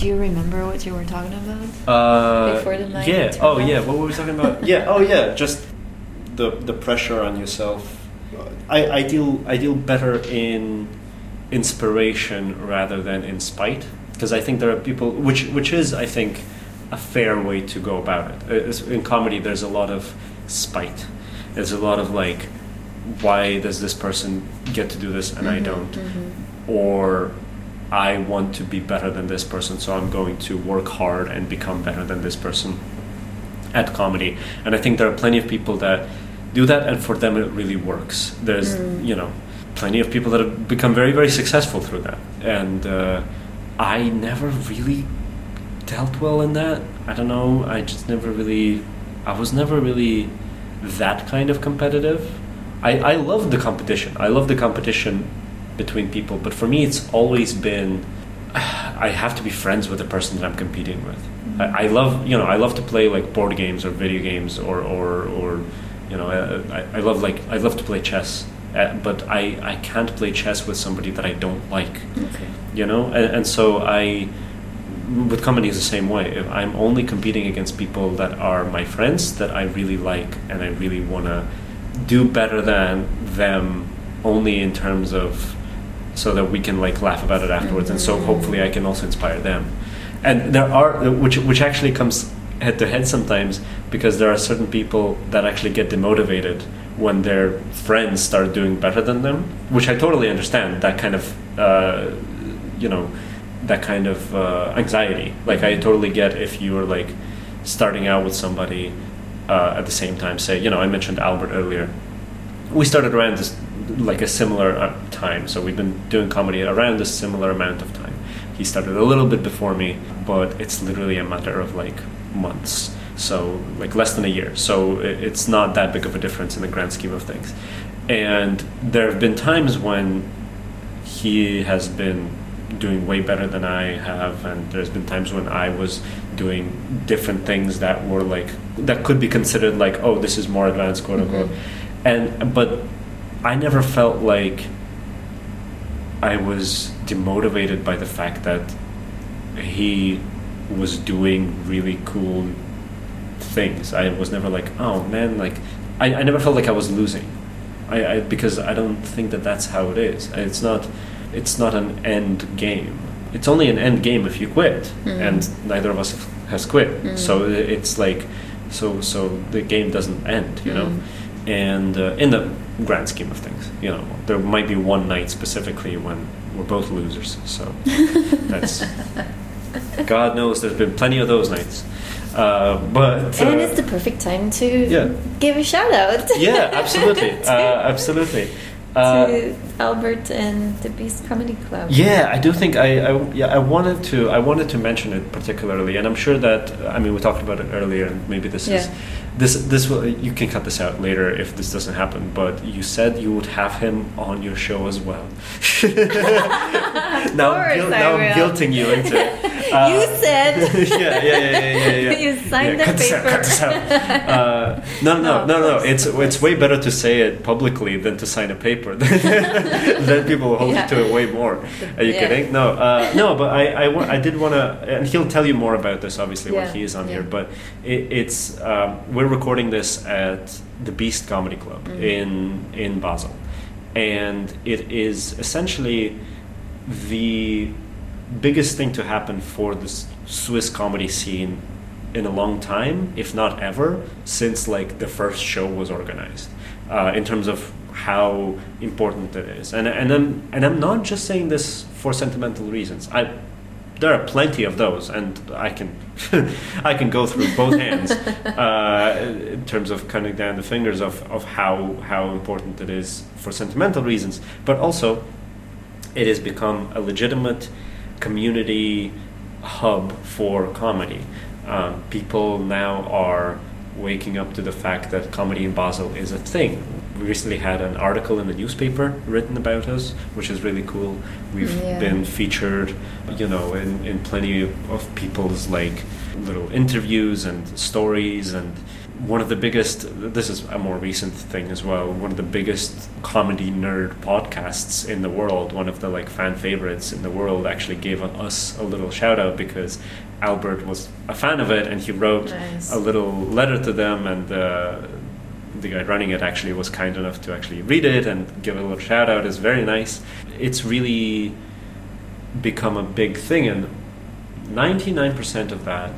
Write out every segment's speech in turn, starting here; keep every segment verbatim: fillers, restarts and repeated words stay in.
Do you remember what you were talking about Uh, before the night? yeah. turned Oh, off? yeah. What were we talking about? yeah. Oh, yeah. Just the the pressure on yourself. I, I deal I deal better in inspiration rather than in spite, because I think there are people, which which is I think a fair way to go about it. It's, in comedy, there's a lot of spite. There's a lot of like, why does this person get to do this and mm-hmm, I don't? Mm-hmm. Or I want to be better than this person, so I'm going to work hard and become better than this person at comedy. And I think there are plenty of people that do that, and for them it really works. There's, mm. you know, plenty of people that have become very, very successful through that. And uh, I never really dealt well in that. I don't know, I just never really, I was never really that kind of competitive. I, I love the competition. I love the competition between people, but for me it's always been I have to be friends with the person that I'm competing with. Mm-hmm. I, I love you know I love to play like board games or video games or or, or you know I, I love like I love to play chess, uh, but I, I can't play chess with somebody that I don't like. Okay. You know, and, and so I with comedy is the same way. If I'm only competing against people that are my friends that I really like and I really want to do better than them, only in terms of so that we can like laugh about it afterwards, mm-hmm. and so hopefully I can also inspire them. And there are which which actually comes head to head sometimes, because there are certain people that actually get demotivated when their friends start doing better than them, which I totally understand. That kind of uh, you know that kind of uh, anxiety. Like I totally get if you were like starting out with somebody uh, at the same time. Say, you know, I mentioned Albert earlier. We started around this like a similar uh, time, so we've been doing comedy around a similar amount of time. He started a little bit before me, but it's literally a matter of like months, so like less than a year, so it, it's not that big of a difference in the grand scheme of things. And there have been times when he has been doing way better than I have, and there's been times when I was doing different things that were like that could be considered like, oh, this is more advanced, quote unquote. Mm-hmm. And but I never felt like I was demotivated by the fact that he was doing really cool things. I was never like, oh man, like I, I never felt like I was losing. I, I because I don't think that that's how it is. It's not. It's not an end game. It's only an end game if you quit, mm. and neither of us has quit. Mm. So it's like, so so the game doesn't end, you mm. know. And uh, in the grand scheme of things, you know, there might be one night specifically when we're both losers. So that's God knows there's been plenty of those nights. Uh, but uh, and it's the perfect time to yeah. give a shout out. Yeah, absolutely, uh, absolutely. Uh, to Albert and the Beast Comedy Club. Yeah, I do think I, I yeah I wanted to I wanted to mention it particularly, and I'm sure that I mean we talked about it earlier, and maybe this yeah. is this this will you can cut this out later if this doesn't happen. But you said you would have him on your show as well. now I'm, guil- now I'm guilting you into it. Uh, you said. yeah, yeah, yeah, yeah, yeah, yeah. You signed yeah, the cut paper. This out, cut this out. Uh, no, no, no, no, no. It's it's way better to say it publicly than to sign a paper. Then people will hold yeah. you to it way more. Are you yeah. kidding? No, uh, no. But I, I, wa- I did want to, and he'll tell you more about this, obviously, yeah. when he is on yeah. here. But it, it's um, we're recording this at the Beast Comedy Club mm-hmm. in in Basel, and it is essentially the biggest thing to happen for the Swiss comedy scene in a long time, if not ever, since like the first show was organized, uh, in terms of how important it is. And and I'm and I'm not just saying this for sentimental reasons. I there are plenty of those, and I can I can go through both hands uh, in terms of cutting down the fingers of, of how how important it is for sentimental reasons, but also it has become a legitimate community hub for comedy. Um, people now are waking up to the fact that comedy in Basel is a thing. We recently had an article in the newspaper written about us, which is really cool. We've yeah. been featured, you know, in, in plenty of people's like little interviews and stories, and one of the biggest, this is a more recent thing as well, one of the biggest comedy nerd podcasts in the world, one of the like fan favorites in the world, actually gave us a little shout out because Albert was a fan of it and he wrote Nice. a little letter to them, and uh, the guy running it actually was kind enough to actually read it and give a little shout out. It's very nice. It's really become a big thing, and ninety-nine percent of that,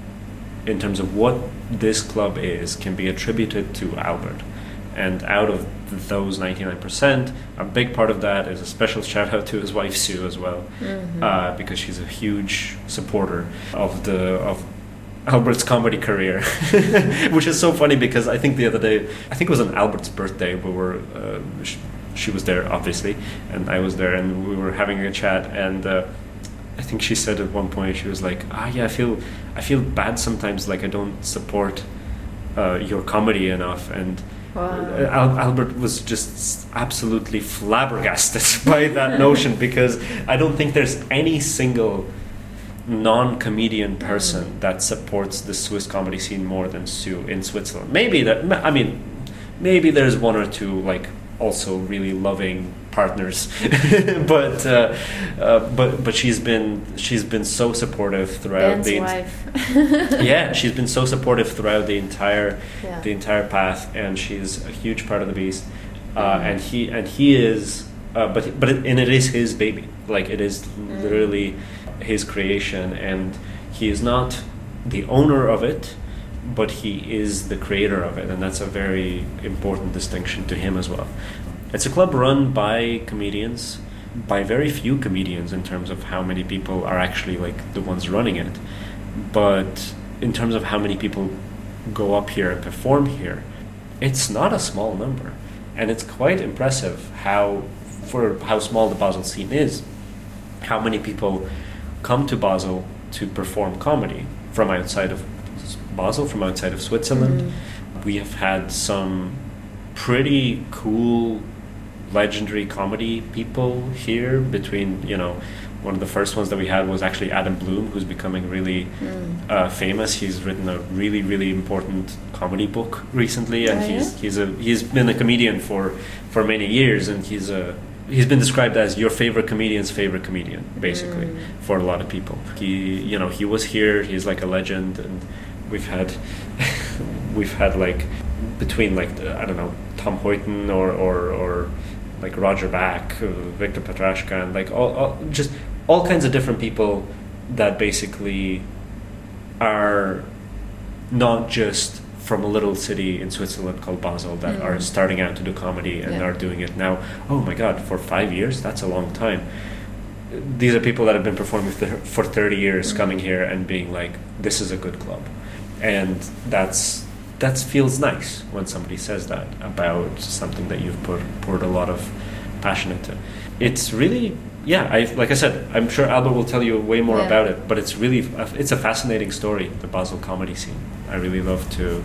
in terms of what this club is, can be attributed to Albert. And out of those ninety-nine percent, a big part of that is a special shout out to his wife Sue as well, Mm-hmm. uh, because she's a huge supporter of the of Albert's comedy career, which is so funny because I think the other day, I think it was on Albert's birthday, we were, uh, sh- she was there obviously, and I was there, and we were having a chat, and uh, I think she said at one point, she was like, ah yeah, I feel I feel bad sometimes, like I don't support uh, your comedy enough, and Wow. Al- Albert was just absolutely flabbergasted by that notion, because I don't think there's any single non-comedian person Mm. that supports the Swiss comedy scene more than Sue in Switzerland. Maybe that, I mean, maybe there's one or two like also really loving partners, but uh, uh, but but she's been she's been so supportive throughout Ben's the wife. yeah she's been so supportive throughout the entire Yeah. the entire path, and she's a huge part of the beast, uh, Mm. and he and he is uh, but but it, and it is his baby, like it is Mm. literally his creation, and he is not the owner of it, but he is the creator of it, and that's a very important distinction to him as well. It's a club run by comedians, by very few comedians in terms of how many people are actually like the ones running it, but in terms of how many people go up here and perform here, it's not a small number, and it's quite impressive how, for how small the Basel scene is, how many people come to Basel to perform comedy from outside of Basel, from outside of Switzerland. Mm. We have had some pretty cool, legendary comedy people here. Between, you know, one of the first ones that we had was actually Adam Bloom, who's becoming really Mm. uh, famous. He's written a really, really important comedy book recently, and Oh, he's yeah? he's a he's been a comedian for for many years, and he's a he's been described as your favorite comedian's favorite comedian, basically, Mm. for a lot of people. He, you know, he was here. He's like a legend, and we've had we've had like between like I don't know, Tom Hoyton or or, or like Roger Bach, uh, Victor Petrashka, and like all, all just all kinds of different people that basically are not just from a little city in Switzerland called Basel that Mm. are starting out to do comedy and Yeah. are doing it now. Oh my God, for five years? That's a long time. These are people that have been performing th- for thirty years, Mm. coming here and being like, this is a good club. And that's that feels nice when somebody says that about something that you've put, poured a lot of passion into. It's really, yeah, I like I said, I'm sure Albert will tell you way more Yeah. about it, but it's really, it's a fascinating story, the Basel comedy scene. I really love to,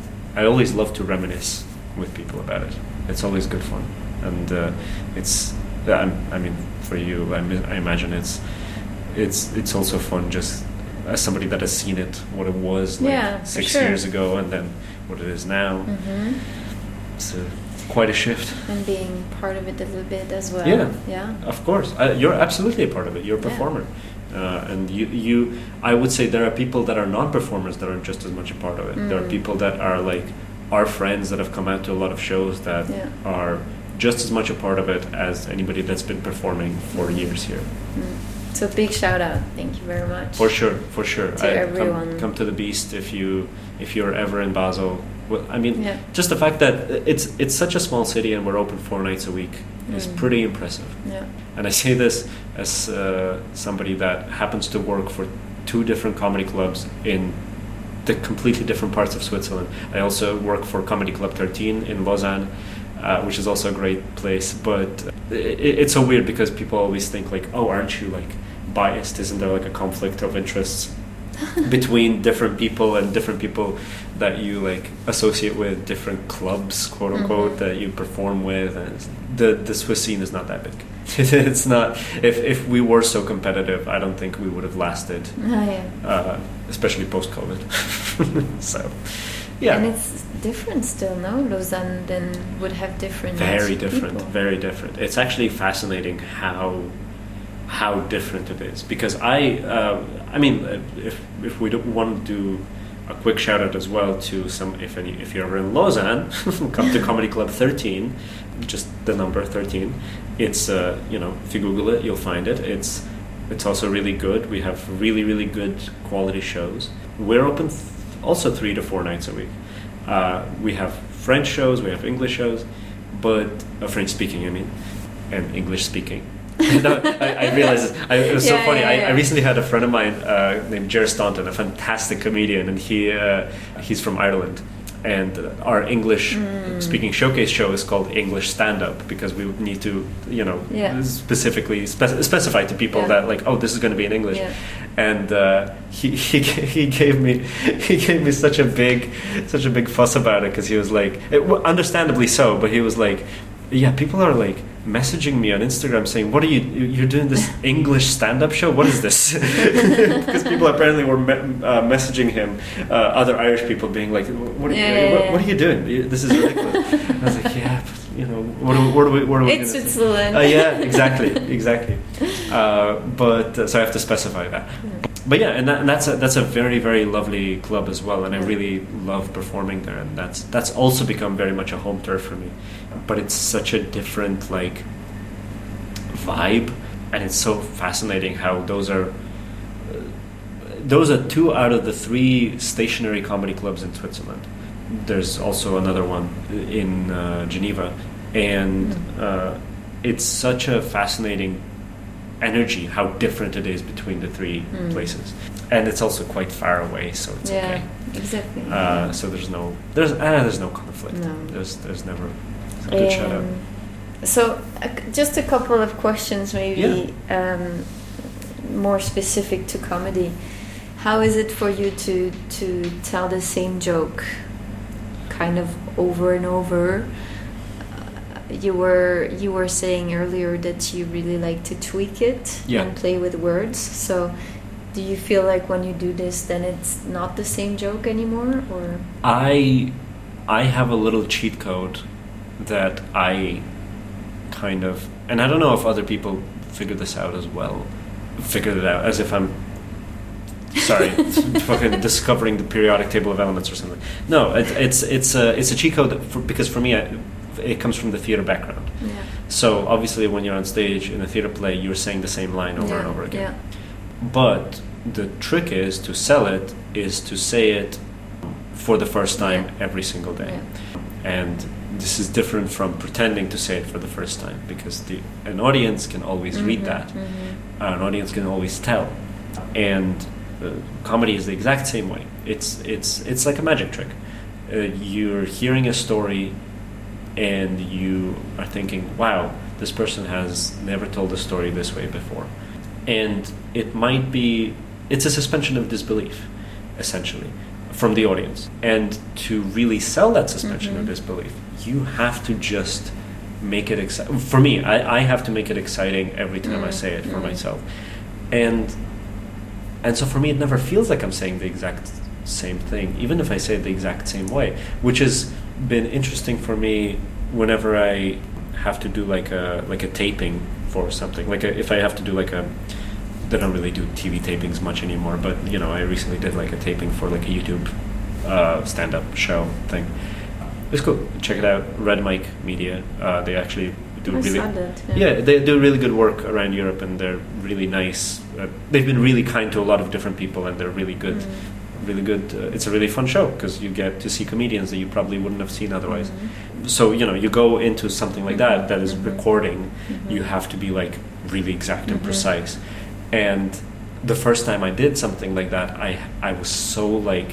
I always love to reminisce with people about it. It's always good fun. And uh, it's, I, I mean, for you, I, mi- I imagine it's, it's, it's also fun just as somebody that has seen it, what it was like Yeah, for six sure. years ago, and then what it is now. Mhm. It's uh, quite a shift. And being part of it a little bit as well. Yeah. Yeah. Of course, uh, you're absolutely a part of it. You're a Yeah. performer, uh, and you, you. I would say there are people that are non-performers that are just as much a part of it. There are Mm. people that are like our friends that have come out to a lot of shows that Yeah. are just as much a part of it as anybody that's been performing for years here. Mm. So big shout out. Thank you very much. For sure, for sure. To I- everyone. Come, come to the Beast if you if you're ever in Basel. Well, I mean, Yeah. just the fact that it's it's such a small city and we're open four nights a week is Mm. pretty impressive. Yeah. And I say this as uh, somebody that happens to work for two different comedy clubs in the completely different parts of Switzerland. I also work for Comedy Club thirteen in Lausanne, uh, which is also a great place. But it, it's so weird because people always think like, oh, aren't you like biased? Isn't there like a conflict of interests between different people and different people that you like associate with different clubs, quote unquote, Mhm. that you perform with? And it's- the the Swiss scene is not that big. It's not. If if we were so competitive, I don't think we would have lasted, Ah, yeah. uh, especially post COVID. So, Yeah. And it's different still, no? Lausanne then would have different Very different, people. very different. It's actually fascinating how how different it is. Because I, uh, I mean, if if we don't want to do a quick shout out as well to some, if any, if you're ever in Lausanne, come to Comedy Club thirteen, just the number thirteen. It's uh, you know, if you Google it, you'll find it. It's it's also really good. We have really really good quality shows. We're open th- also three to four nights a week. Uh, we have French shows, we have English shows, but uh, French speaking, I mean, and English speaking. no, I, I realized I, it was Yeah, so funny. yeah, yeah. I, I recently had a friend of mine uh, named Jer Staunton, a fantastic comedian, and he uh, he's from Ireland. And our English Mm. speaking showcase show is called English Stand Up because we need to, you know, Yeah. specifically spe- specify to people Yeah. that like, oh, this is going to be in English. Yeah. And uh, he, he he gave me he gave me such a big such a big fuss about it because he was like, it, w- understandably so, but he was like, yeah, people are like messaging me on Instagram saying, what are you you're doing this English stand-up show, what is this? Because people apparently were me- uh, messaging him, uh, other Irish people being like, what are, you, Yeah, yeah, what, yeah. what are you doing, this is ridiculous. I was like, yeah, but, you know, what are, what are we what are we It's gonna say? Switzerland. Uh, yeah, exactly, exactly. Uh, but uh, so I have to specify that. But yeah, and, that, and that's a, that's a very very lovely club as well, and I Yeah. really love performing there, and that's that's also become very much a home turf for me. But it's such a different like vibe, and it's so fascinating how those are uh, those are two out of the three stationary comedy clubs in Switzerland. There's also another one in uh, Geneva, and uh, it's such a fascinating energy how different it is between the three Mm. places, and it's also quite far away, so it's Yeah, okay. exactly. Uh, so there's no there's uh, there's no conflict. No. There's there's never. It's a good shout out. Um, So, uh, c- just a couple of questions, maybe um, more specific to comedy. How is it for you to to tell the same joke, kind of over and over? Uh, you were you were saying earlier that you really like to tweak it Yeah. and play with words. So, do you feel like when you do this, then it's not the same joke anymore, or? I I have a little cheat code that I kind of, and I don't know if other people figure this out as well. Figured it out as if I'm sorry, fucking discovering the periodic table of elements or something. No, it, it's it's a it's a cheat code that for, because for me I, it comes from the theater background. Yeah. So obviously when you're on stage in a theater play, you're saying the same line over Yeah, and over again. yeah. But the trick is to sell it is to say it for the first time Yeah. every single day. Yeah. And this is different from pretending to say it for the first time because the an audience can always read Mhm, that. mhm. Uh, an audience can always tell. And uh, comedy is the exact same way. It's it's it's like a magic trick. Uh, you're hearing a story and you are thinking, wow, this person has never told a story this way before. And it might be, it's a suspension of disbelief, essentially, from the audience. And to really sell that suspension Mhm. of disbelief, you have to just make it exciting. For me, I, I have to make it exciting every time I Mm, say it for mm. myself. And and so for me, it never feels like I'm saying the exact same thing, even if I say it the exact same way, which has been interesting for me whenever I have to do like a like a taping for something. Like a, if I have to do like a, they don't really do T V tapings much anymore, but you know, I recently did like a taping for like a YouTube uh, stand-up show thing. It's cool. Check it out. Red Mike Media. Uh, they actually do I really saw that, yeah. yeah. they do really good work around Europe, and they're really nice. Uh, they've been really kind to a lot of different people, and they're really good. Mm. Really good. Uh, it's a really fun show because you get to see comedians that you probably wouldn't have seen otherwise. Mhm. So you know, you go into something like that that is Mhm. recording. Mhm. You have to be like really exact and Mhm. precise. And the first time I did something like that, I I was so like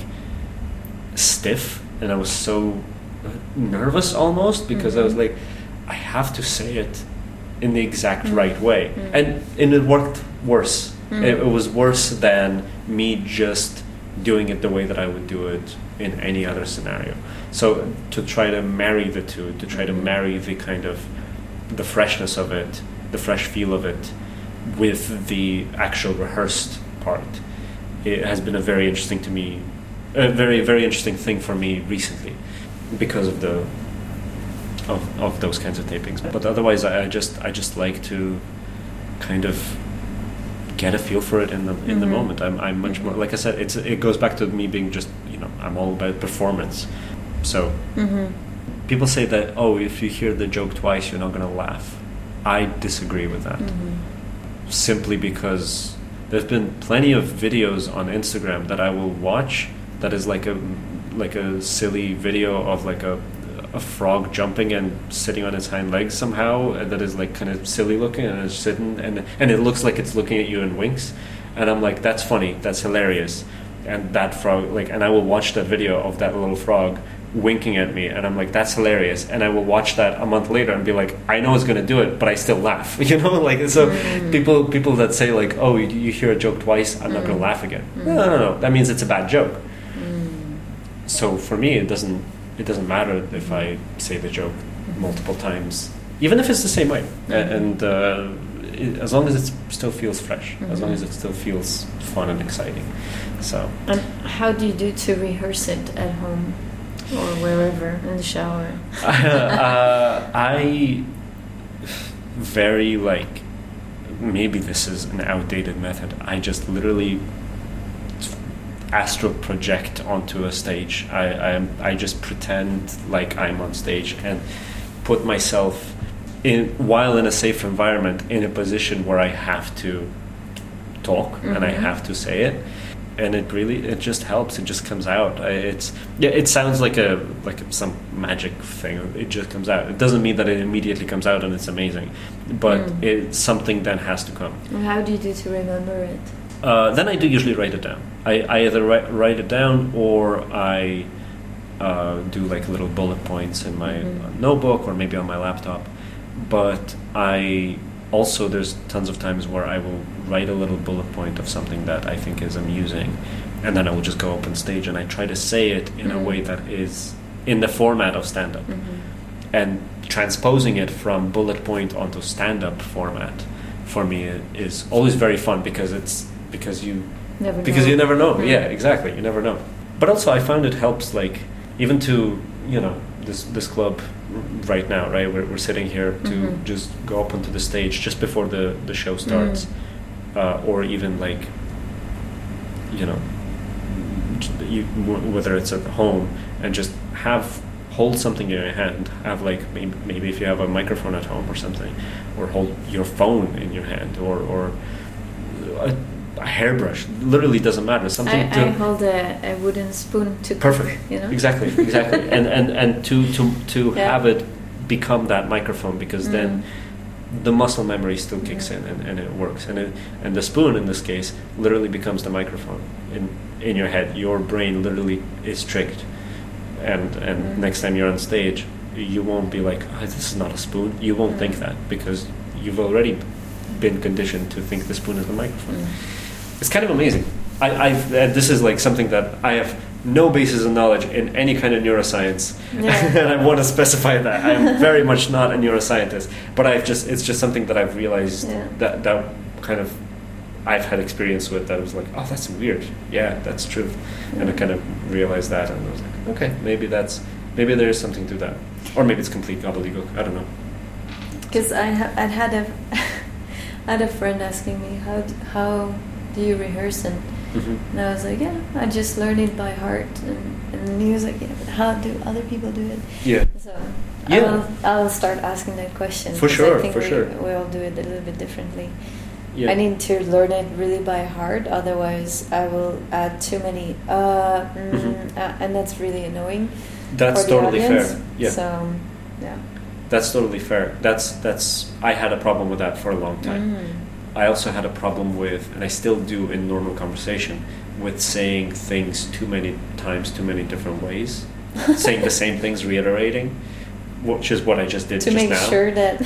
stiff, and I was so nervous almost because I was Mhm. like, I have to say it in the exact Mm. right way, Mm. and and it worked worse. Mm. It, it was worse than me just doing it the way that I would do it in any other scenario. So to try to marry the two, to try to Mhm. marry the kind of the freshness of it, the fresh feel of it, with the actual rehearsed part, it has been a very interesting to me a very very interesting thing for me recently because of the of of those kinds of tapings. But otherwise, I, I just I just like to kind of get a feel for it in the in mm-hmm. the moment. I'm I'm much more, like I said, it's it goes back to me being just, you know, I'm all about performance. So mm-hmm. people say that, oh, if you hear the joke twice, you're not going to laugh. I disagree with that. Mm-hmm. Simply because there's been plenty of videos on Instagram that I will watch that is like a like a silly video of like a a frog jumping and sitting on its hind legs somehow, and that is like kind of silly looking, and it's sitting and and it looks like it's looking at you and winks, and I'm like, that's funny, that's hilarious. And that frog, like, and I will watch that video of that little frog winking at me, and I'm like, that's hilarious. And I will watch that a month later and be like, I know it's going to do it, but I still laugh. You know, like, so mm. people people that say like, oh, you, you hear a joke twice, I'm mm. not going to laugh again. Mm. No, no, no, that means it's a bad joke. Mm. So for me, it doesn't it doesn't matter if I say the joke multiple times, even if it's the same way, mm. and uh, it, as long as it still feels fresh, mm-hmm. as long as it still feels fun and exciting. So. And how do you do to rehearse it at home? Or wherever, in the shower. uh, I very like, maybe this is an outdated method. I just literally astral project onto a stage. I I, am, I just pretend like I'm on stage and put myself in, while in a safe environment, in a position where I have to talk mm-hmm. and I have to say it. And it really, it just helps. It just comes out. It's yeah. It sounds like a like some magic thing. It just comes out. It doesn't mean that it immediately comes out and it's amazing, but mm. it's something that has to come. And how do you do to remember it? Uh, then I do usually write it down. I, I either write, write it down or I uh, do like little bullet points in my mm-hmm. notebook or maybe on my laptop. But I also, there's tons of times where I will write a little bullet point of something that I think is amusing, and then I will just go up on stage and I try to say it in mm-hmm. a way that is in the format of stand-up. Mm-hmm. And transposing it from bullet point onto stand-up format for me is always very fun because it's because you never because know. you never know. Mm-hmm. Yeah, exactly. You never know. But also I found it helps, like, even to, you know, this this club right now, right? We're we're sitting here to mm-hmm. just go up onto the stage just before the, the show starts, mm-hmm. uh, or even like, you know, you, whether it's at home, and just have hold something in your hand. Have like maybe, maybe if you have a microphone at home or something, or hold your phone in your hand, or or a, a hairbrush. Literally doesn't matter. Something. I, to I hold a, a wooden spoon to perfect. Cook, you know? Exactly, exactly, and and and to to to yeah. have it become that microphone, because mm. then the muscle memory still kicks mm. in and, and it works, and it, and the spoon in this case literally becomes the microphone in in your head. Your brain literally is tricked, and and mm. next time you're on stage, you won't be like, oh, this is not a spoon. You won't mm. think that because you've already been conditioned to think the spoon is the microphone. Mm. It's kind of amazing. I, I've uh, this is like something that I have no basis of knowledge in any kind of neuroscience, yeah. and I want to specify that I'm very much not a neuroscientist. But I've just it's just something that I've realized yeah. that that kind of I've had experience with. That I was like, oh, that's weird. Yeah, that's true. Mm. And I kind of realized that, and I was like, okay, maybe that's maybe there is something to that, or maybe it's complete gobbledygook. I don't know. Because I ha- I'd had a I had a friend asking me how d- how do you rehearse, and mm-hmm. and I was like, yeah, I just learn it by heart, and, and he was like, yeah, but how do other people do it? Yeah. So yeah. I'll I'll start asking that question. For sure, I think for we, sure. we all do it a little bit differently. Yeah. I need to learn it really by heart, otherwise I will add too many, uh, mm, mm-hmm. uh, and that's really annoying. That's for the totally audience. fair. Yeah. So, yeah. That's totally fair. That's that's. I had a problem with that for a long time. Mm. I also had a problem with, and I still do in normal conversation, with saying things too many times, too many different ways, saying the same things, reiterating, which is what I just did to just make now. sure that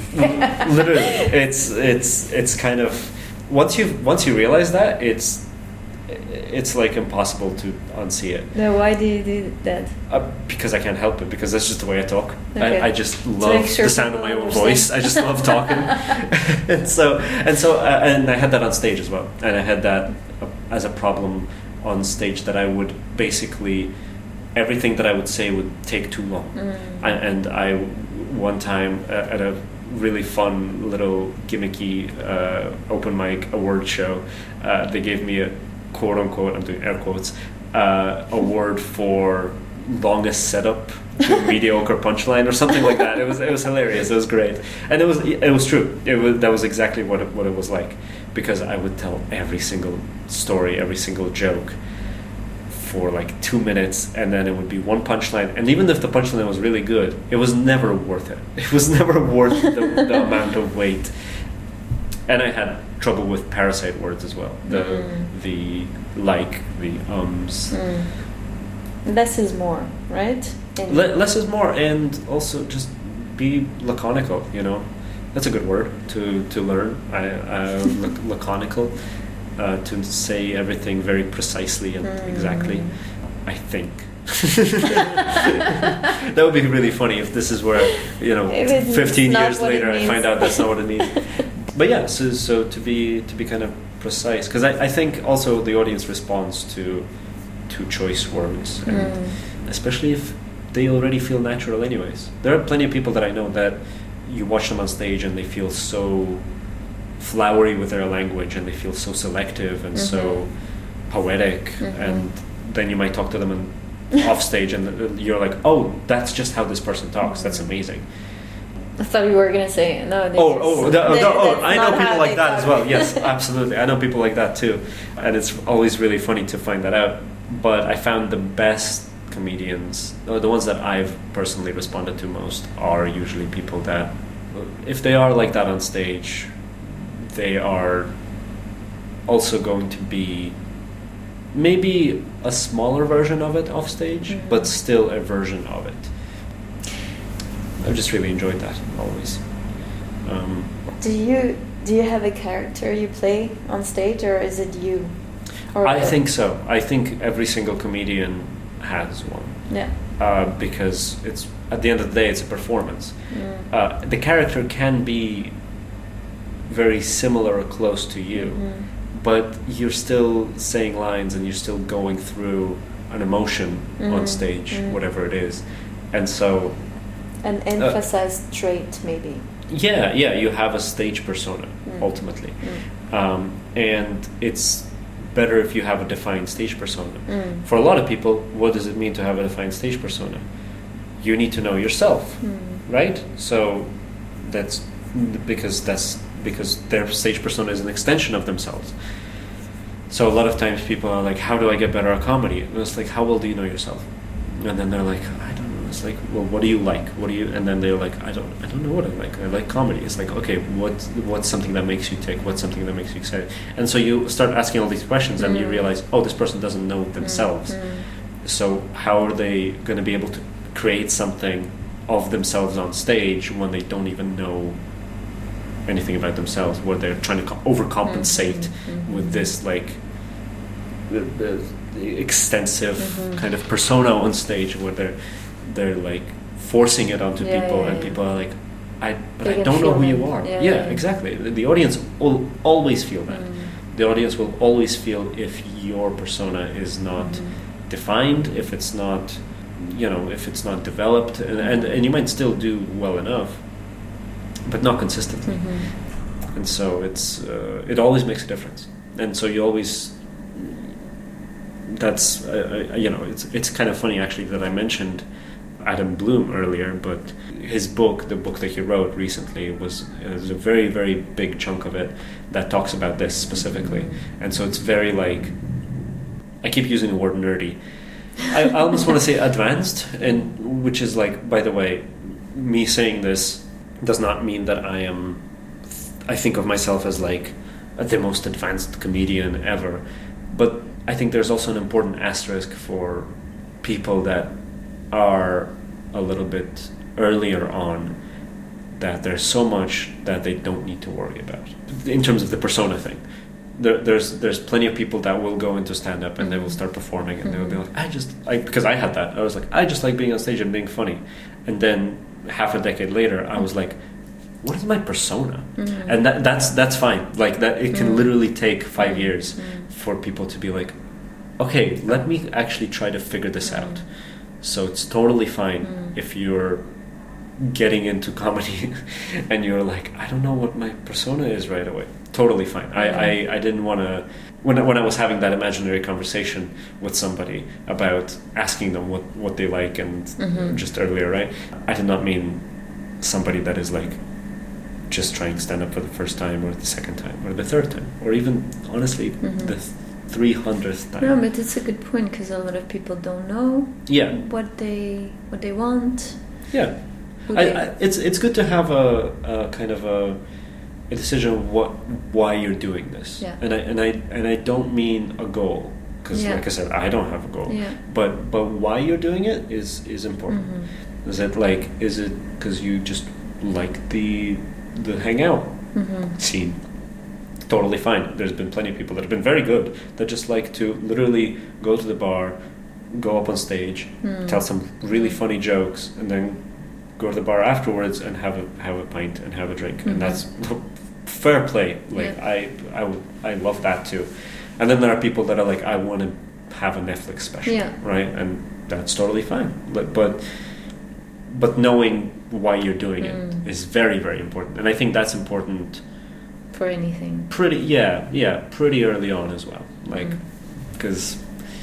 literally, it's it's it's kind of once you once you realize that, it's it's like impossible to unsee it. No, why do you do that? Uh, because I can't help it. Because that's just the way I talk. Okay. I, I just love sure the sound of my own understand. voice. I just love talking. and so and so uh, and I had that on stage as well. And I had that uh, as a problem on stage that I would basically everything that I would say would take too long. Mm. I, and I one time uh, at a really fun little gimmicky uh, open mic award show, uh, they gave me a quote unquote, I'm doing air quotes, uh, award for longest setup to a mediocre punchline or something like that. It was it was hilarious. It was great, and it was it was true. It was that was exactly what it, what it was like, because I would tell every single story, every single joke for like two minutes, and then it would be one punchline. And even if the punchline was really good, it was never worth it. It was never worth the, the amount of weight. And I had trouble with parasite words as well. The mm. the like, the ums. Mm. Less is more, right? Le- less is more, and also just be laconical. You know, that's a good word to to learn. I uh, lac- laconical, uh, to say everything very precisely and mm. exactly. I think that would be really funny if this is where, you know, fifteen years later I find out that's not what it means. But yeah, so so to be to be kind of precise, because I, I think also the audience responds to to choice words, and mm. especially if they already feel natural anyways. There are plenty of people that I know that you watch them on stage and they feel so flowery with their language, and they feel so selective and mm-hmm. so poetic, mm-hmm. and then you might talk to them and off stage and you're like, oh, that's just how this person talks. That's amazing. I thought you were going to say no. Oh, oh, the, they, the, oh! I know people like that as well. Yes, absolutely. I know people like that too, and it's always really funny to find that out. But I found the best comedians, or the ones that I've personally responded to most, are usually people that, if they are like that on stage, they are also going to be maybe a smaller version of it off stage, mm-hmm. but still a version of it. I've just really enjoyed that always. Um, do you do you have a character you play on stage, or is it you? Or I think so. I think every single comedian has one. Yeah. Uh, because it's at the end of the day, it's a performance. Mm. Uh, the character can be very similar or close to you, mm-hmm. but you're still saying lines and you're still going through an emotion mm-hmm. on stage, mm-hmm. whatever it is, and so. An emphasized uh, trait, maybe. Yeah, yeah. You have a stage persona mm. ultimately, mm. Um, and it's better if you have a defined stage persona. Mm. For a lot of people, what does it mean to have a defined stage persona? You need to know yourself, mm. right? So that's because that's because their stage persona is an extension of themselves. So a lot of times people are like, "How do I get better at comedy?" And it's like, "How well do you know yourself?" And then they're like, "I don't know." It's like, "Well, what do you like? What do you?" And then they're like, "I don't, I don't know what I like. I like comedy." It's like, okay, what, what's something that makes you tick? What's something that makes you excited? And so you start asking all these questions, and mm. you realize, oh, this person doesn't know themselves. Mm. So how are they going to be able to create something of themselves on stage when they don't even know anything about themselves? Where they're trying to co- overcompensate mm-hmm. with this like the, the, the extensive mm-hmm. kind of persona on stage, where they're they're like forcing it onto yeah, people, yeah, and yeah. people are like, I but they I don't know who you are. Yeah, yeah, yeah, exactly. The, the audience will always feel that. Mm. The audience will always feel if your persona is not mm. defined, if it's not, you know, if it's not developed, and and, and you might still do well enough, but not consistently. Mm-hmm. And so it's uh, it always makes a difference. And so you always. That's uh, you know, it's it's kind of funny actually that I mentioned Adam Bloom earlier, but his book, the book that he wrote recently, was, was a very, very big chunk of it that talks about this specifically. And so it's very like, I keep using the word nerdy. I, I almost want to say advanced, and which is like, by the way, me saying this does not mean that I am, I think of myself as like the most advanced comedian ever. But I think there's also an important asterisk for people that are a little bit earlier on, that there's so much that they don't need to worry about in terms of the persona thing. There, there's there's plenty of people that will go into stand-up and they will start performing and mm-hmm. they'll be like, I just, I, because I had that, I was like, I just like being on stage and being funny. And then half a decade later, I was like, what is my persona? Mm-hmm. And that, that's that's fine. Like that, it can mm-hmm. literally take five years mm-hmm. for people to be like, okay, let me actually try to figure this Mm. out. So it's totally fine Mm. if you're getting into comedy and you're like, I don't know what my persona is right away. Totally fine. I, Mm. I, I didn't want to, when, I- when I was having that imaginary conversation with somebody about asking them what, what they like and Mhm. just earlier, right? I did not mean somebody that is like just trying stand up for the first time or the second time or the third time or even honestly Mhm. the three hundredth time. No, but it's a good point because a lot of people don't know Yeah, what they what they want. yeah. who I, they- I, it's it's good to have a, a kind of a, a decision of what why you're doing this. Yeah. And I and I and I don't mean a goal because Yeah. like I said, I don't have a goal. Yeah. But but why you're doing it is is important. Mhm. Is it like is it because you just like the the hangout Mhm. scene? Totally fine. There's been plenty of people that have been very good that just like to literally go to the bar, go up on stage, Mm. tell some really funny jokes, and then go to the bar afterwards and have a have a pint and have a drink, Mhm. and that's fair play. Like Yeah. I I would- I love that too. And then there are people that are like, I want to have a Netflix special, Yeah. right? And that's totally fine. But but but knowing why you're doing Mm. it is very very important, and I think that's important. For anything. Pretty yeah yeah pretty early on as well, like Mm. because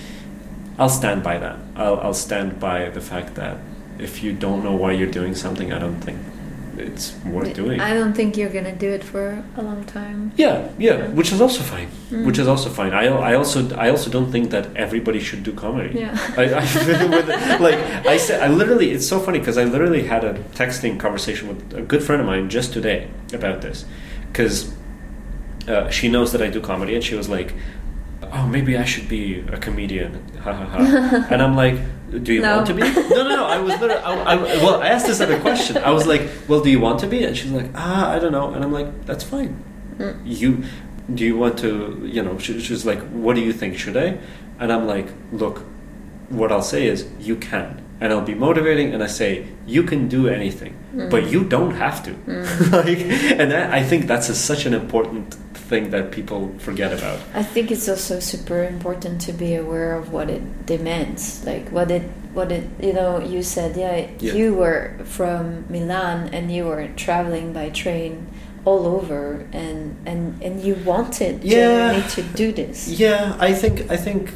I'll stand by that. I'll I'll stand by the fact that if you don't know why you're doing something, I don't think it's worth doing. I don't think you're gonna do it for a long time. Yeah, yeah, which is also fine. Mm. Which is also fine. I, I also I also don't think that everybody should do comedy. Yeah. I, I with it, like I said, I literally it's so funny because I literally had a texting conversation with a good friend of mine just today about this because uh, she knows that I do comedy and she was like, oh, maybe I should be a comedian, ha ha ha. And I'm like, do you No. want to be? No, no, no. I was literally, I, I, well, I asked this other question. I was like, well, do you want to be? And she's like, ah, I don't know. And I'm like, that's fine. Mm. You, do you want to, you know, she, she's like, what do you think? Should I? And I'm like, look, what I'll say is, you can. And I'll be motivating and I say, you can do anything, Mm. but you don't have to. Mm. like, and that, I think that's a, such an important thing that people forget about. I think it's also super important to be aware of what it demands. Like what it, what it, you know, you said, yeah, Yeah. you were from Milan and you were traveling by train all over, and and and you wanted Yeah. genuinely to do this. Yeah, I think I think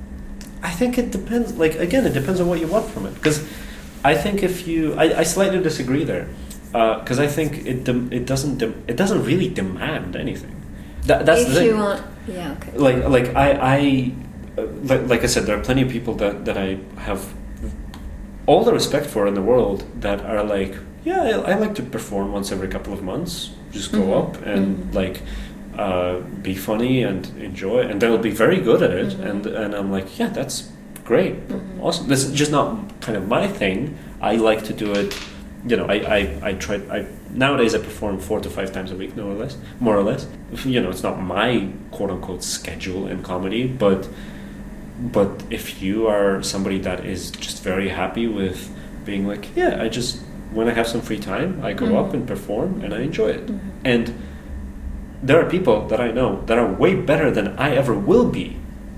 I think it depends. Like again, it depends on what you want from it. Because I think if you, I, I slightly disagree there. Because I think it dem- it doesn't dem- it doesn't really demand anything. That, that's if the thing. you want, yeah, okay. Like like I I uh, like, like I said, there are plenty of people that that I have all the respect for in the world that are like, yeah, I, I like to perform once every couple of months. Just go Mhm. up and Mhm. like uh, be funny and enjoy, and they'll be very good at it. Mhm. And and I'm like, yeah, that's great, Mhm. awesome. This is just not kind of my thing. I like to do it. You know, I I, I try. I nowadays I perform four to five times a week, more or less. More or less. You know, it's not my quote unquote schedule in comedy, but but if you are somebody that is just very happy with being like, yeah, I just when I have some free time, I go Mhm. up and perform and I enjoy it. Mhm. And there are people that I know that are way better than I ever will be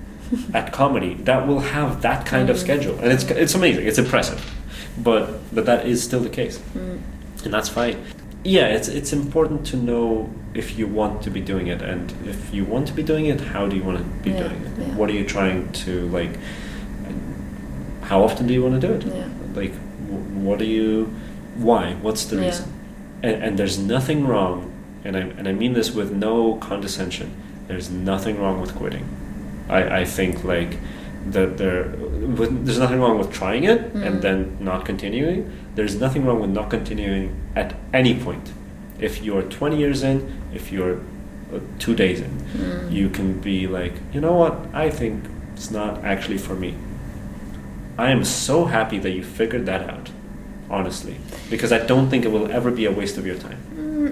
at comedy that will have that kind of Mm. schedule, and it's it's amazing, it's impressive, but but that is still the case, Mm. and that's fine. Yeah, it's it's important to know if you want to be doing it, and if you want to be doing it, how do you want to be Yeah, doing it? yeah. What are you trying to like? How often do you want to do it? Yeah. Like, w- what do you? Why? What's the Yeah. reason? And, and there's nothing wrong, and I and I mean this with no condescension. There's nothing wrong with quitting. I, I think like that there with, there's nothing wrong with trying it Mm. and then not continuing. There's nothing wrong with not continuing at any point. If you're twenty years in, if you're uh, two days in, Mm. you can be like, you know what? I think it's not actually for me. I am so happy that you figured that out, honestly, because I don't think it will ever be a waste of your time. Mm.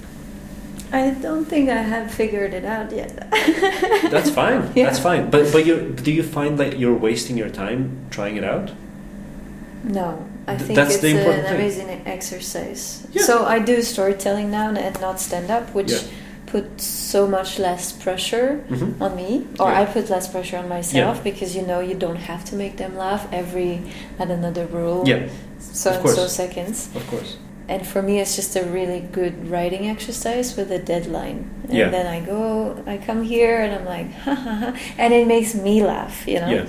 I don't think I have figured it out yet. That's fine. Yeah. That's fine. But but you do you find that you're wasting your time trying it out? No, I Th- think that's it's the important an thing. amazing exercise. Yeah. So I do storytelling now and not stand up, which Yeah. put so much less pressure mm-hmm. on me, or yeah. I put less pressure on myself yeah. because you know you don't have to make them laugh every at another rule. Yeah, so of and course. so seconds. Of course. And for me, it's just a really good writing exercise with a deadline. And yeah. then I go, I come here, and I'm like, ha ha ha, and it makes me laugh, you know. Yeah.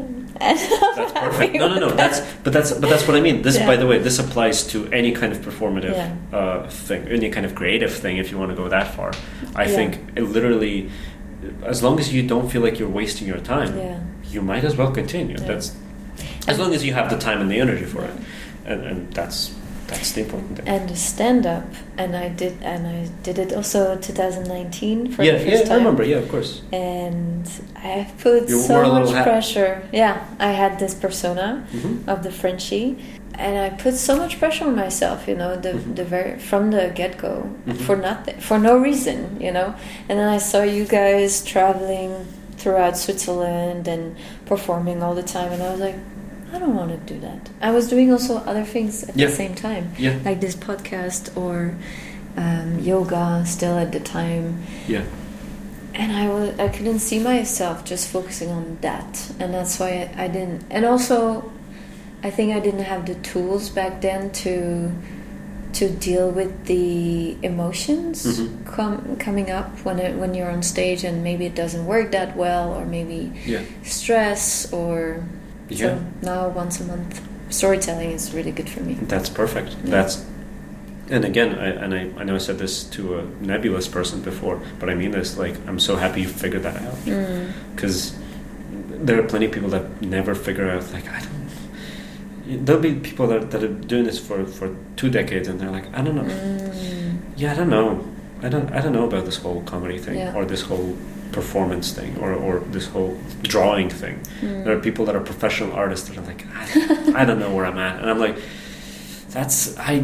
That's perfect. No, no, no. That's but that's but that's what I mean. This, yeah. by the way, this applies to any kind of performative yeah. uh, thing, any kind of creative thing. If you want to go that far, I yeah. think it literally, as long as you don't feel like you're wasting your time, yeah. you might as well continue. Yeah. That's as long as you have the time and the energy for yeah. it, and and that's. That's the important thing. And stand up, and I did, and I did it also twenty nineteen for yeah, the first yeah, time. I remember. Yeah, of course. And I put you so much hat. pressure. Yeah, I had this persona mm-hmm. of the Frenchie, and I put so much pressure on myself. You know, the mm-hmm. the very from the get go mm-hmm. for nothing, for no reason. You know, and then I saw you guys traveling throughout Switzerland and performing all the time, and I was like, I don't want to do that. I was doing also other things at yeah. the same time, yeah. like this podcast or um, yoga still at the time. Yeah. And I was, I couldn't see myself just focusing on that, and that's why I, I didn't. And also, I think I didn't have the tools back then to to deal with the emotions mm-hmm. com- coming up when it, when you're on stage, and maybe it doesn't work that well, or maybe yeah. stress or. Yeah. So now once a month, storytelling is really good for me. That's perfect. Yeah. That's, and again, I, and I, I know I said this to a nebulous person before, but I mean this. Like, I'm so happy you figured that out, because mm. there are plenty of people that never figure out. Like, I don't. There'll be people that that are doing this for, for two decades, and they're like, I don't know. Mm. Yeah, I don't know. I don't. I don't know about this whole comedy thing yeah. or this whole performance thing or, or this whole drawing thing. Mm. There are people that are professional artists that are like, I, I don't know where I'm at, and I'm like, that's I,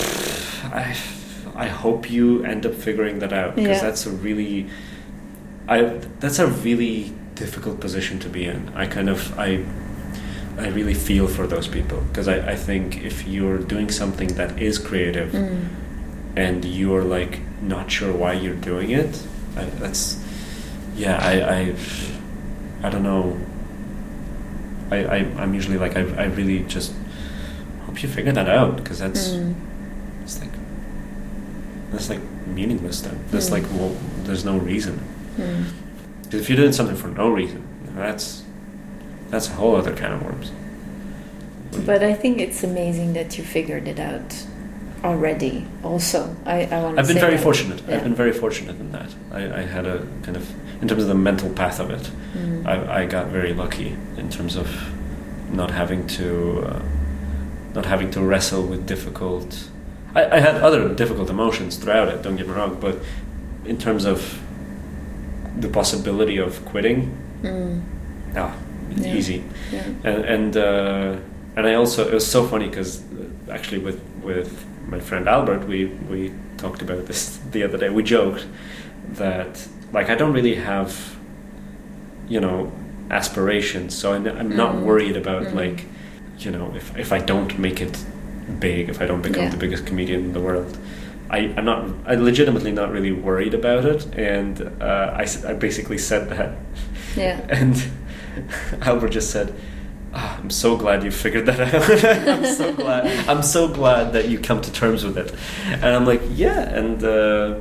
I, I hope you end up figuring that out, because yeah. that's a really, I that's a really difficult position to be in. I kind of I, I really feel for those people, because I, I think if you're doing something that is creative, mm. and you're like not sure why you're doing it, I, that's. Yeah, I, I, I don't know. I, I, I'm usually like, I, I really just hope you figure that out, because that's, mm. it's like, that's like meaningless then. That's mm. like, well, there's no reason. Mm. Because if you're doing something for no reason, that's, that's a whole other can of worms. But I think it's amazing that you figured it out already. Also, I, I want to I've been say very that. fortunate. Yeah. I've been very fortunate in that. I, I had a kind of, in terms of the mental path of it, mm. I, I got very lucky in terms of not having to, uh, not having to wrestle with difficult. I, I had other difficult emotions throughout it. Don't get me wrong, but in terms of the possibility of quitting, mm. ah, yeah. easy. Yeah. And and uh, and I also, it was so funny because actually with with my friend Albert, we we talked about this the other day. We joked that like I don't really have, you know, aspirations, so I'm, I'm not mm. worried about mm. like, you know, if if I don't make it big, if I don't become yeah. the biggest comedian in the world. I, I'm not. I legitimately not really worried about it, and uh, I, I basically said that. Yeah. And Albert just said, oh, "I'm so glad you figured that out. I'm so glad. I'm so glad that you come to terms with it." And I'm like, "Yeah," and uh,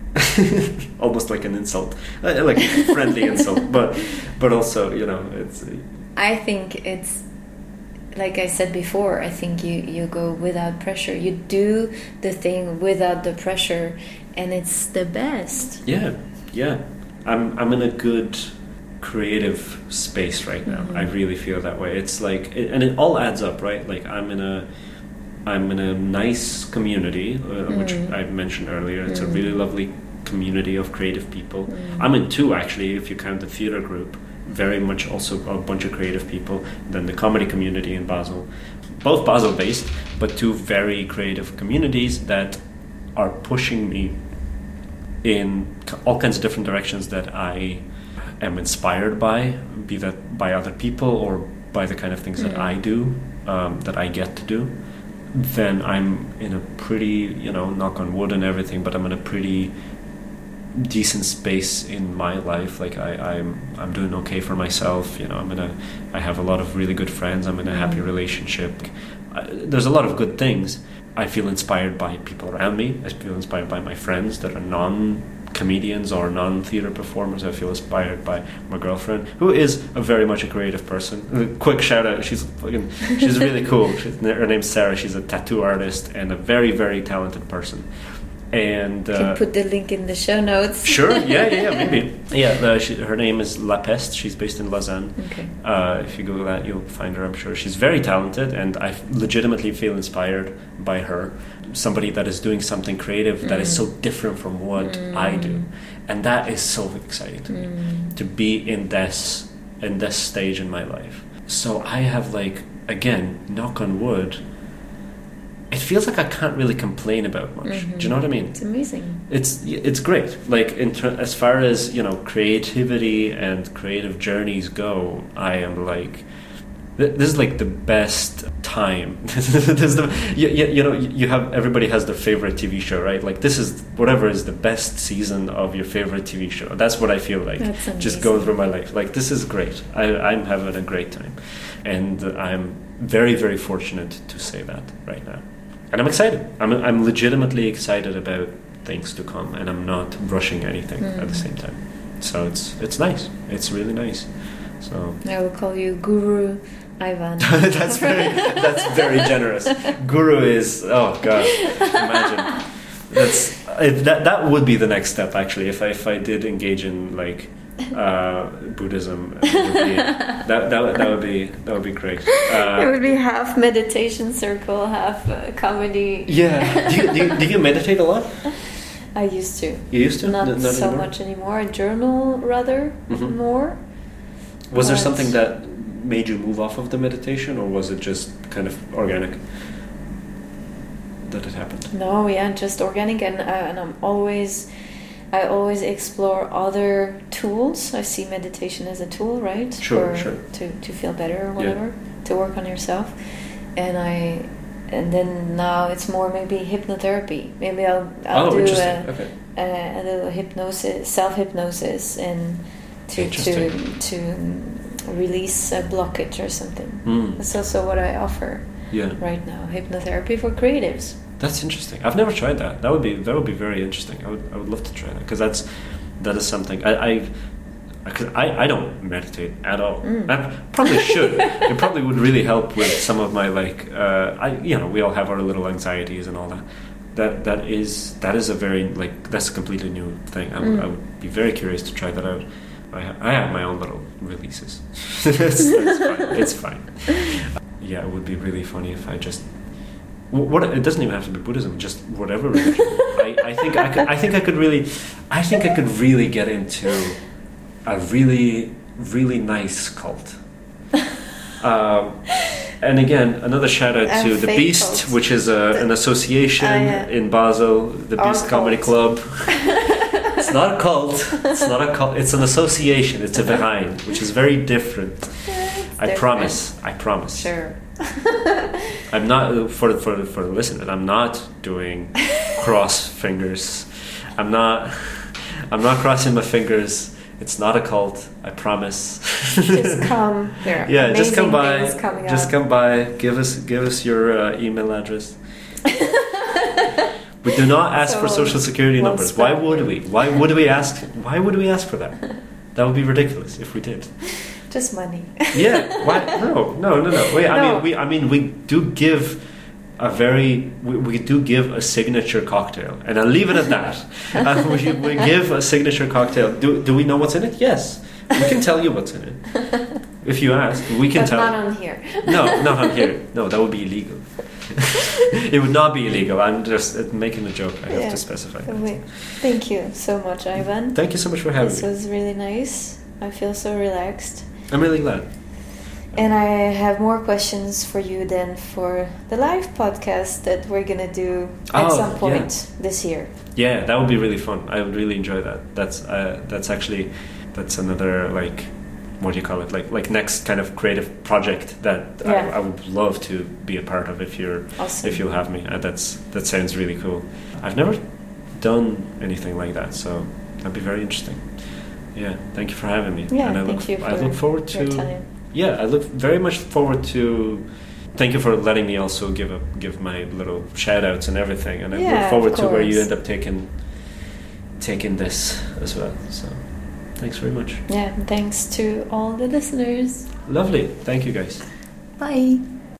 almost like an insult, like a friendly insult, but but also, you know, it's. I think it's. Like I said before, I think you, you go without pressure. You do the thing without the pressure, and it's the best. Yeah, yeah. I'm I'm in a good creative space right now. Mm-hmm. I really feel that way. It's like, it, and it all adds up, right? Like I'm in a I'm in a nice community, uh, mm. which I mentioned earlier. It's mm. a really lovely community of creative people. Mm. I'm in two, actually, if you count the theater group. Very much also a bunch of creative people. Then the comedy community in Basel, both Basel based, but two very creative communities that are pushing me in all kinds of different directions that I am inspired by, be that by other people or by the kind of things mm. that I do, um, that I get to do. Then I'm in a pretty, you know, knock on wood and everything, but I'm in a pretty decent space in my life. Like I, I'm I'm doing okay for myself. You know, I'm in a I have a lot of really good friends. I'm in a happy relationship. I, there's a lot of good things. I feel inspired by people around me. I feel inspired by my friends that are non-comedians or non-theater performers. I feel inspired by my girlfriend, who is a very much a creative person. A quick shout out, she's fucking, she's really cool. She's, her name's Sarah. She's a tattoo artist and a very, very talented person. And uh, can put the link in the show notes. Sure, yeah, yeah, yeah, maybe. Yeah, uh, she, her name is La Peste. She's based in Lausanne. Okay. Uh, if you Google that, you'll find her, I'm sure. She's very talented, and I legitimately feel inspired by her. Somebody that is doing something creative mm. that is so different from what mm. I do. And that is so exciting to mm. me, to be in this, in this stage in my life. So I have, like, again, knock on wood, it feels like I can't really complain about much. Mm-hmm. Do you know what I mean? It's amazing. It's it's great. Like in ter- as far as, you know, creativity and creative journeys go, I am like, th- this is like the best time. This is the you, you, you know you have everybody has their favorite T V show, right? Like this is whatever is the best season of your favorite T V show. That's what I feel like. That's amazing. Just going through my life. Like this is great. I, I'm having a great time, and I'm very very fortunate to say that right now. And I'm excited. I'm I'm legitimately excited about things to come, and I'm not rushing anything mm. at the same time. So it's it's nice. It's really nice. So I will call you Guru Ivan. that's very that's very generous. Guru is oh god. Imagine that's if that that would be the next step actually. If I if I did engage in like uh, Buddhism, it would be, that that that would be that would be great. Uh, it would be half meditation circle, half uh, comedy. Yeah. Do you, do you do you meditate a lot? I used to. You used to? Not, N- not so anymore? much anymore. I journal rather Mm-hmm. more. Was there But- something that made you move off of the meditation, or was it just kind of organic that it happened? No, yeah, just organic, and uh, and I'm always, I always explore other tools. I see meditation as a tool, right? Sure, For, sure. To to feel better or whatever, to work on yourself, and I, and then now it's more maybe hypnotherapy. Maybe I'll I'll oh, do interesting. a, Okay. a, a little hypnosis, self hypnosis, and to to to release a blockage or something. Mm. That's also what I offer. Yeah. Right now, hypnotherapy for creatives. That's interesting. I've never tried that. That would be that would be very interesting. I would I would love to try that because that's that is something I I, cause I I don't meditate at all. Mm. I probably should. It probably would really help with some of my like uh, I you know we all have our little anxieties and all that. That that is that is a very like that's a completely new thing. I would, Mm. I would be very curious to try that out. I ha- I have my own little releases. that's, that's fine. It's fine. Yeah, it would be really funny if I just. What it doesn't even have to be Buddhism, just whatever religion. I, I think I could. I think I could really. I think I could really get into a really, really nice cult. Um, and again, another shout out to A the fake Beast, cult. which is a, an association Ah, yeah. in Basel, the Our Beast Comedy cult. Club. It's not a cult. It's not a cult. It's an association. It's a verein, which is very different. It's I different. promise. I promise. Sure. I'm not for for for the listener. I'm not doing cross fingers. I'm not. I'm not crossing my fingers. It's not a cult. I promise. Just come. There are yeah, just come by. amazing things coming Just up. come by. Give us give us your uh, email address. We do not ask So, for social security well numbers. Why spent. would we? Why would we ask? Why would we ask for that? That would be ridiculous if we did. Just money. Yeah. Why? No. No. No. No. Wait. I No. mean, we. I mean, we do give a very. We, we do give a signature cocktail, and I'll leave it at that. uh, we, we give a signature cocktail. Do Do we know what's in it? Yes. We can tell you what's in it. If you ask, we can But tell. not on here. No, not on here. No, that would be illegal. It would not be illegal. I'm just uh, making a joke. I have Yeah. to specify. So that. wait, thank you so much, Ivan. Thank you so much for having This me. was really nice. I feel so relaxed. I'm really glad. And I have more questions for you than for the live podcast that we're gonna do at Oh, some point this year. Yeah, that would be really fun. I would really enjoy that. That's uh, that's actually that's another like what do you call it? Like like next kind of creative project that Yeah. I, I would love to be a part of if you're Awesome. if you'll have me. Uh, that's that sounds really cool. I've never done anything like that, so That'd be very interesting. Yeah, thank you for having me. Yeah, and I thank look, you for I look forward to. your time. Yeah, I look very much forward to. Thank you for letting me also give a give my little shout outs and everything, and I Yeah, look forward of to where you course. end up taking taking this as well. So, thanks very much. Yeah, thanks to all the listeners. Lovely. Thank you, guys. Bye.